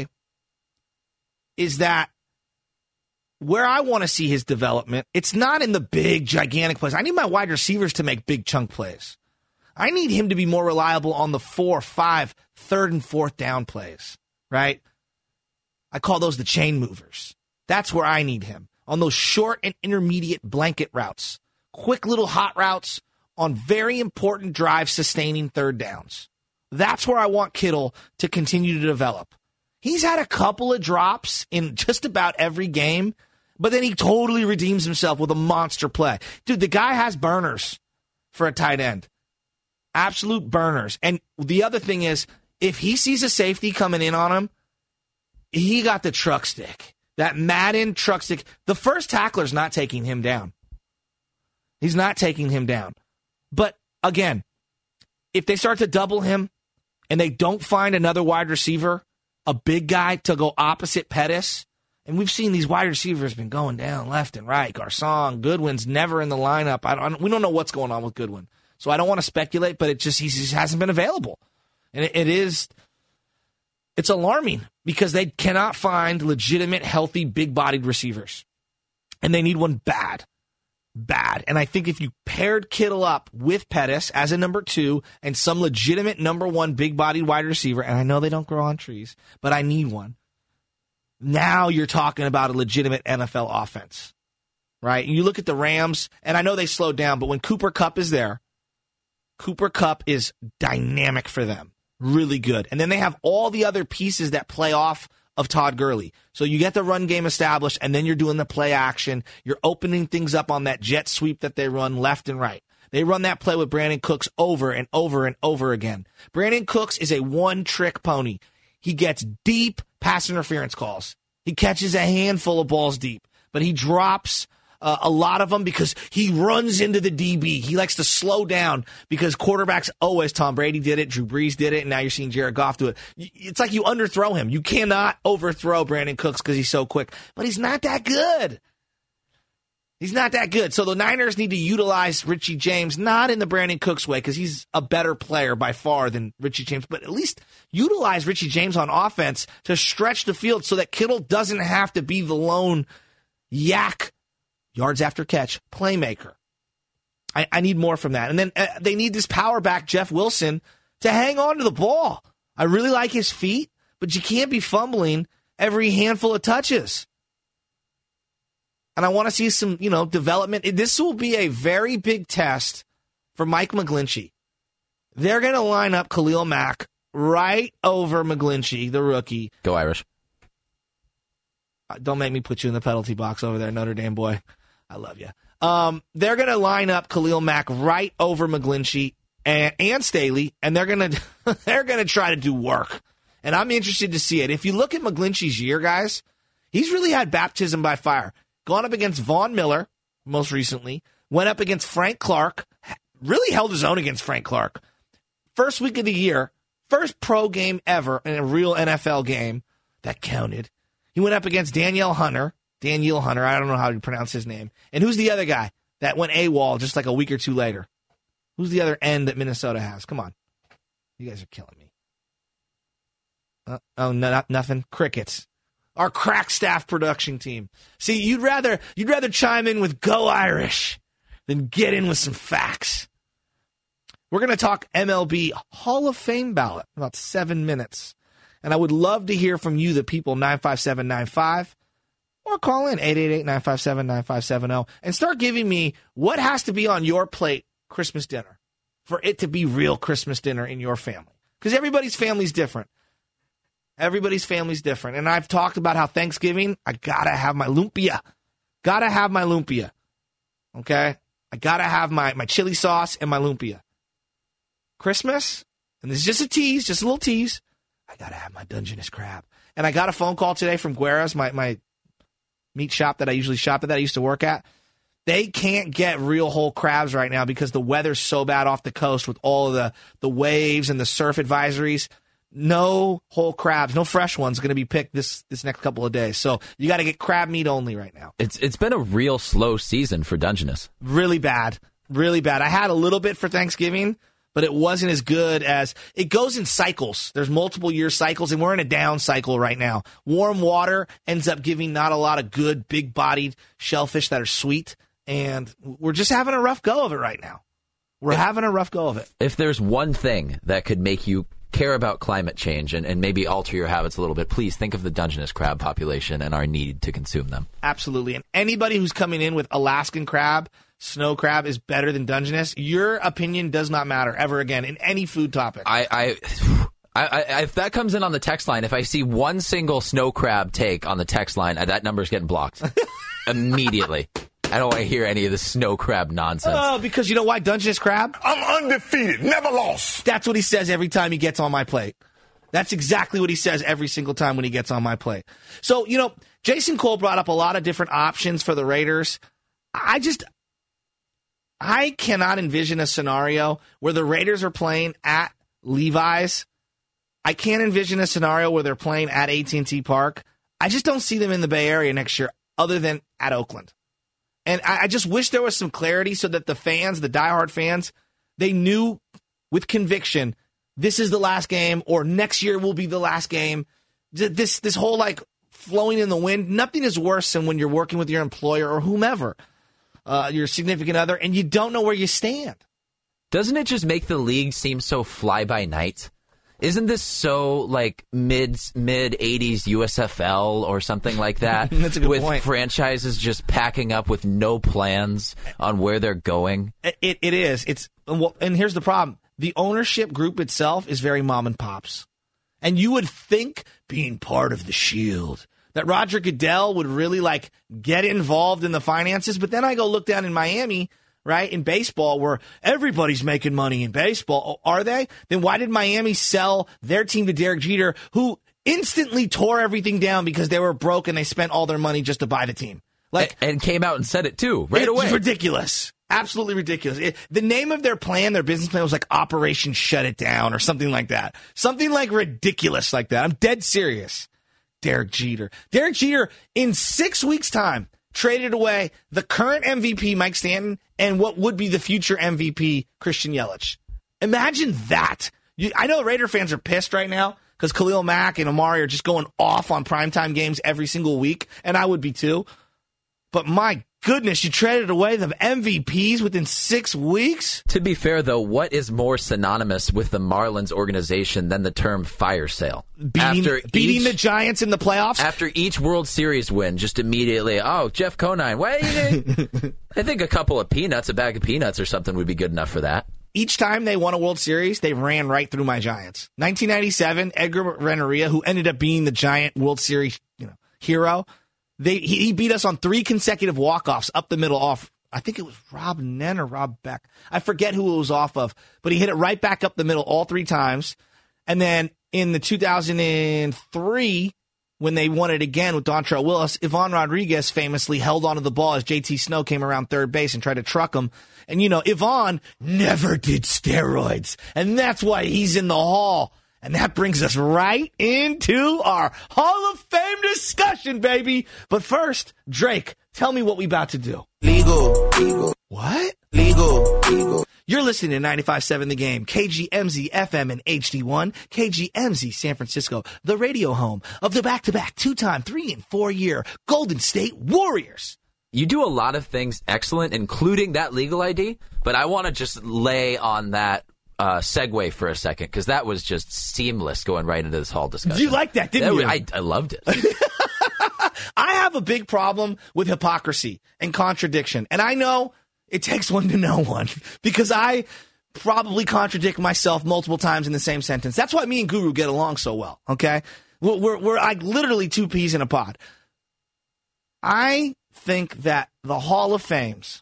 [SPEAKER 1] is that where I want to see his development, it's not in the big, gigantic plays. I need my wide receivers to make big chunk plays. I need him to be more reliable on the four, five, third, and fourth down plays, right? I call those the chain movers. That's where I need him, on those short and intermediate blanket routes. Quick little hot routes on very important drive-sustaining third downs. That's where I want Kittle to continue to develop. He's had a couple of drops in just about every game, but then he totally redeems himself with a monster play. Dude, the guy has burners for a tight end. Absolute burners. And the other thing is, if he sees a safety coming in on him, he got the truck stick. That Madden truck stick. The first tackler's not taking him down. He's not taking him down. But, again, if they start to double him and they don't find another wide receiver, a big guy to go opposite Pettis, and we've seen these wide receivers been going down left and right. Garcon, Goodwin's never in the lineup. I don't, we don't know what's going on with Goodwin. So I don't want to speculate, but it just he just hasn't been available. And it, it is, it's alarming because they cannot find legitimate, healthy, big-bodied receivers. And they need one bad. Bad. And I think if you paired Kittle up with Pettis as a number two and some legitimate number one big-bodied wide receiver, and I know they don't grow on trees, but I need one. Now you're talking about a legitimate N F L offense, right? And you look at the Rams, and I know they slowed down, but when Cooper Kupp is there, Cooper Kupp is dynamic for them. Really good. And then they have all the other pieces that play off of Todd Gurley. So you get the run game established, and then you're doing the play action. You're opening things up on that jet sweep that they run left and right. They run that play with Brandon Cooks over and over and over again. Brandon Cooks is a one-trick pony. He gets deep pass interference calls. He catches a handful of balls deep, but he drops uh, a lot of them because he runs into the D B. He likes to slow down because quarterbacks always, Tom Brady did it, Drew Brees did it, and now you're seeing Jared Goff do it. It's like you underthrow him. You cannot overthrow Brandon Cooks because he's so quick, but he's not that good. He's not that good. So the Niners need to utilize Richie James, not in the Brandon Cooks way, because he's a better player by far than Richie James, but at least utilize Richie James on offense to stretch the field so that Kittle doesn't have to be the lone yak, yards after catch, playmaker. I, I need more from that. And then uh, they need this power back, Jeff Wilson, to hang on to the ball. I really like his feet, but you can't be fumbling every handful of touches. And I want to see some, you know, development. This will be a very big test for Mike McGlinchey. They're going to line up Khalil Mack right over McGlinchey, the rookie.
[SPEAKER 3] Go Irish.
[SPEAKER 1] Don't make me put you in the penalty box over there, Notre Dame boy. I love you. Um, they're going to line up Khalil Mack right over McGlinchey and, and Staley, and they're going to they're going to try to do work. And I'm interested to see it. If you look at McGlinchey's year, guys, he's really had baptism by fire. Gone up against Von Miller, most recently. Went up against Frank Clark. Really held his own against Frank Clark. First week of the year. First pro game ever in a real N F L game. That counted. He went up against Danielle Hunter. Danielle Hunter. I don't know how to pronounce his name. And who's the other guy that went AWOL just like a week or two later? Who's the other end that Minnesota has? Come on. You guys are killing me. Uh, oh, no, not, nothing. Crickets. Our crack staff production team. See, you'd rather you'd rather chime in with Go Irish than get in with some facts. We're going to talk M L B Hall of Fame ballot in about seven minutes. And I would love to hear from you, the people, nine five seven nine five, or call in eight eight eight, nine five seven, nine five seven zero and start giving me what has to be on your plate Christmas dinner for it to be real Christmas dinner in your family. Because everybody's family's different. Everybody's family's different. And I've talked about how Thanksgiving, I got to have my lumpia. Got to have my lumpia. Okay? I got to have my, my chili sauce and my lumpia. Christmas, and this is just a tease, just a little tease, I got to have my Dungeness crab. And I got a phone call today from Guerra's, my, my meat shop that I usually shop at, that I used to work at. They can't get real whole crabs right now because the weather's so bad off the coast with all of the, the waves and the surf advisories. No whole crabs, no fresh ones going to be picked this, this next couple of days. So you got to get crab meat only right now.
[SPEAKER 3] It's It's been a real slow season for Dungeness.
[SPEAKER 1] Really bad. Really bad. I had a little bit for Thanksgiving, but it wasn't as good as – it goes in cycles. There's multiple year cycles, and we're in a down cycle right now. Warm water ends up giving not a lot of good, big-bodied shellfish that are sweet, and we're just having a rough go of it right now. We're if, having a rough go of it.
[SPEAKER 3] If there's one thing that could make you care about climate change and, and maybe alter your habits a little bit, please think of the Dungeness crab population and our need to consume them.
[SPEAKER 1] Absolutely. And anybody who's coming in with Alaskan crab, snow crab is better than Dungeness, your opinion does not matter ever again in any food topic.
[SPEAKER 3] I, I, I, I if that comes in on the text line, if I see one single snow crab take on the text line, that number's getting blocked immediately. I don't want to hear any of the snow crab nonsense.
[SPEAKER 1] Oh, because you know why? Dungeness crab?
[SPEAKER 6] I'm undefeated, never lost.
[SPEAKER 1] That's what he says every time he gets on my plate. That's exactly what he says every single time when he gets on my plate. So, you know, Jason Cole brought up a lot of different options for the Raiders. I just, I cannot envision a scenario where the Raiders are playing at Levi's. I can't envision a scenario where they're playing at A T and T Park. I just don't see them in the Bay Area next year other than at Oakland. And I, I just wish there was some clarity so that the fans, the diehard fans, they knew with conviction this is the last game or next year will be the last game. This this whole like flowing in the wind, nothing is worse than when you're working with your employer or whomever, uh, your significant other, and you don't know where you stand.
[SPEAKER 3] Doesn't it just make the league seem so fly-by-night? Isn't this so like mid mid eighties U S F L or something like that?
[SPEAKER 1] That's a good
[SPEAKER 3] with
[SPEAKER 1] point.
[SPEAKER 3] Franchises just packing up with no plans on where they're going.
[SPEAKER 1] It it is. It's well, and here's the problem: the ownership group itself is very mom and pops, and you would think being part of the Shield that Roger Goodell would really like get involved in the finances. But then I go look down in Miami. Right, in baseball, where everybody's making money in baseball. Oh, are they? Then why did Miami sell their team to Derek Jeter, who instantly tore everything down because they were broke and they spent all their money just to buy the team? Like,
[SPEAKER 3] and, and came out and said it too, right
[SPEAKER 1] it's
[SPEAKER 3] away.
[SPEAKER 1] It's ridiculous. Absolutely ridiculous. It, the name of their plan, their business plan was like Operation Shut It Down or something like that. Something like ridiculous like that. I'm dead serious. Derek Jeter. Derek Jeter, in six weeks' time, traded away the current M V P, Mike Stanton, and what would be the future M V P, Christian Yelich. Imagine that. You, I know Raider fans are pissed right now because Khalil Mack and Amari are just going off on primetime games every single week, and I would be too. But my goodness, you traded away the M V Ps within six weeks?
[SPEAKER 3] To be fair, though, what is more synonymous with the Marlins organization than the term fire sale?
[SPEAKER 1] Beating,
[SPEAKER 3] after
[SPEAKER 1] beating
[SPEAKER 3] each,
[SPEAKER 1] the Giants in the playoffs?
[SPEAKER 3] After each World Series win, just immediately, oh, Jeff Conine, wait. I think a couple of peanuts, a bag of peanuts or something would be good enough for that.
[SPEAKER 1] Each time they won a World Series, they ran right through my Giants. nineteen ninety-seven, Edgar Renteria, who ended up being the Giant World Series you know, hero, They he, he beat us on three consecutive walk-offs up the middle off. I think it was Rob Nen or Rob Beck. I forget who it was off of, but he hit it right back up the middle all three times. And then in the two thousand three, when they won it again with Dontrelle Willis, Ivan Rodriguez famously held onto the ball as J T Snow came around third base and tried to truck him. And, you know, Ivan never did steroids, and that's why he's in the Hall. And that brings us right into our Hall of Fame discussion, baby. But first, Drake, tell me what we about to do.
[SPEAKER 8] Legal. Legal.
[SPEAKER 1] What?
[SPEAKER 8] Legal. Legal.
[SPEAKER 1] You're listening to ninety-five point seven The Game, K G M Z F M and H D one, K G M Z San Francisco, the radio home of the back-to-back two-time, three- and four-year Golden State Warriors.
[SPEAKER 3] You do a lot of things excellent, including that legal I D, but I want to just lay on that uh, segue for a second, because that was just seamless going right into this Hall discussion.
[SPEAKER 1] You liked that, didn't
[SPEAKER 3] That
[SPEAKER 1] you?
[SPEAKER 3] was- I, I loved it.
[SPEAKER 1] I have a big problem with hypocrisy and contradiction. And I know it takes one to know one because I probably contradict myself multiple times in the same sentence. That's why me and Guru get along so well, okay? We're, we're, we're like literally two peas in a pod. I think that the Hall of Fames,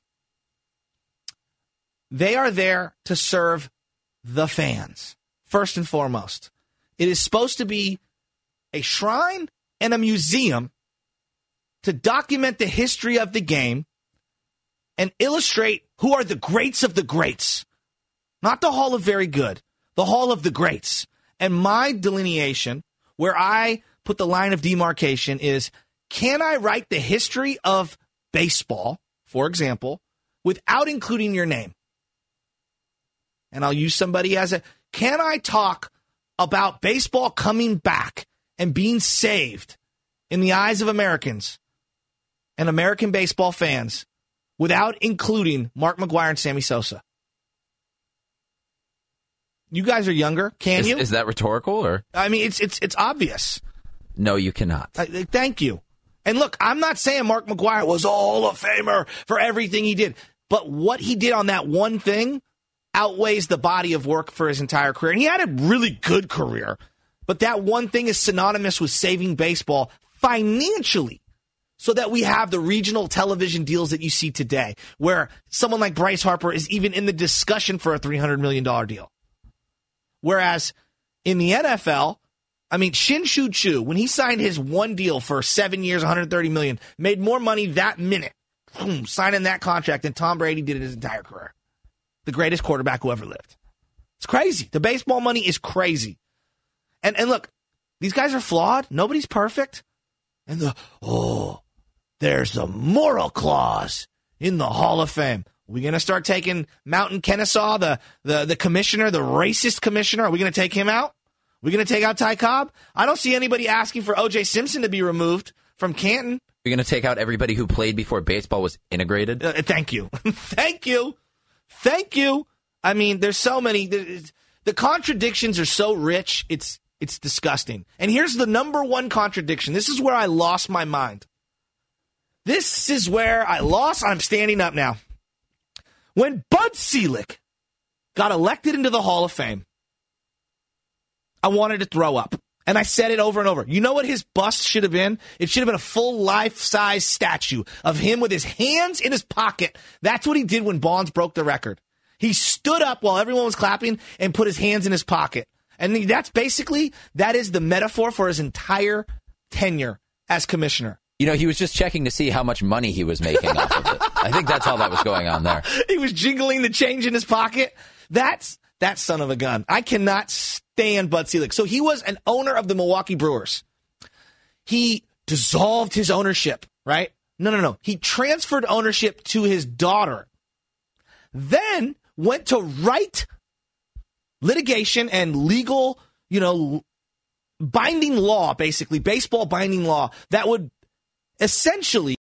[SPEAKER 1] they are there to serve the fans, first and foremost. It is supposed to be a shrine and a museum to document the history of the game and illustrate who are the greats of the greats. Not the Hall of Very Good, the Hall of the Greats. And my delineation, where I put the line of demarcation, is can I write the history of baseball, for example, without including your name? And I'll use somebody as a, can I talk about baseball coming back and being saved in the eyes of Americans and American baseball fans without including Mark McGwire and Sammy Sosa? You guys are younger. Can
[SPEAKER 3] is,
[SPEAKER 1] you?
[SPEAKER 3] Is that rhetorical or?
[SPEAKER 1] I mean, it's it's it's obvious.
[SPEAKER 3] No, you cannot.
[SPEAKER 1] Uh, thank you. And look, I'm not saying Mark McGwire was a Hall of Famer for everything he did, but what he did on that one thing outweighs the body of work for his entire career. And he had a really good career, but that one thing is synonymous with saving baseball financially, so that we have the regional television deals that you see today, where someone like Bryce Harper is even in the discussion for a three hundred million dollars deal. Whereas in the N F L, I mean, Shin-Soo Choo, when he signed his one deal for seven years, one hundred thirty million dollars, made more money that minute, boom, signing that contract than Tom Brady did in his entire career. The greatest quarterback who ever lived. It's crazy. The baseball money is crazy. And and look, these guys are flawed. Nobody's perfect. And the, oh, there's the moral clause in the Hall of Fame. Are we going to start taking Mountain Kennesaw, the, the, the commissioner, the racist commissioner? Are we going to take him out? Are we going to take out Ty Cobb? I don't see anybody asking for O J Simpson to be removed from Canton.
[SPEAKER 3] You're going to take out everybody who played before baseball was integrated?
[SPEAKER 1] Uh, thank you. Thank you. Thank you. I mean, there's so many. The contradictions are so rich, it's it's disgusting. And here's the number one contradiction. This is where I lost my mind. This is where I lost. I'm standing up now. When Bud Selig got elected into the Hall of Fame, I wanted to throw up. And I said it over and over. You know what his bust should have been? It should have been a full life-size statue of him with his hands in his pocket. That's what he did when Bonds broke the record. He stood up while everyone was clapping and put his hands in his pocket. And that's basically, that is the metaphor for his entire tenure as commissioner.
[SPEAKER 3] You know, he was just checking to see how much money he was making off of it. I think that's all that was going on there.
[SPEAKER 1] He was jingling the change in his pocket. That's that son of a gun. I cannot stand Bud Selig. So he was an owner of the Milwaukee Brewers. He dissolved his ownership, right? No, no, no. He transferred ownership to his daughter. Then went to write litigation and legal, you know, binding law, basically, baseball binding law that would essentially